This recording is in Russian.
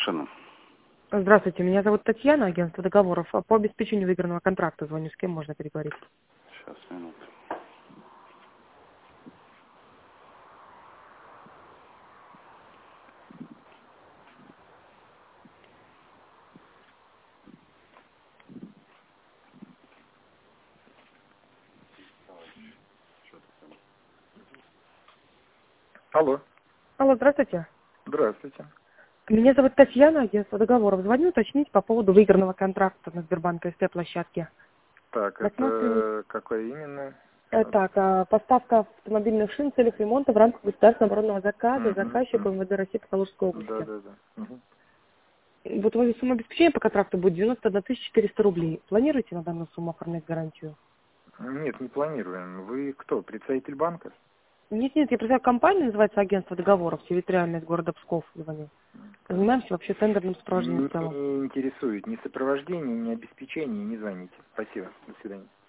Шину. Здравствуйте, меня зовут Татьяна, агентство договоров. По обеспечению выигранного контракта звоню. С кем можно переговорить? Сейчас, минуту. Алло, Алло, здравствуйте. здравствуйте. Меня зовут Татьяна, агентство договоров. Звоню уточнить по поводу выигранного контракта на Сбербанк СТ-площадке. Так, Рассматриваю. это какое именно? Так, поставка автомобильных шин в целях ремонта в рамках государственного оборонного заказа заказчику Мгм. МВД России по Калужской Да, области. да, да. Мгм. Вот ваша сумма обеспечения по контракту будет 91 400 рублей. Планируете на данную сумму оформлять гарантию? Нет, не планируем. Вы кто, представитель банка? Нет, я представляю компанию, называется агентство договоров, территориальное из города Псков, звоню. Так. Занимаемся вообще тендерным сопровождением Не в целом. интересует ни сопровождение, ни обеспечение, не звоните. Спасибо. До свидания.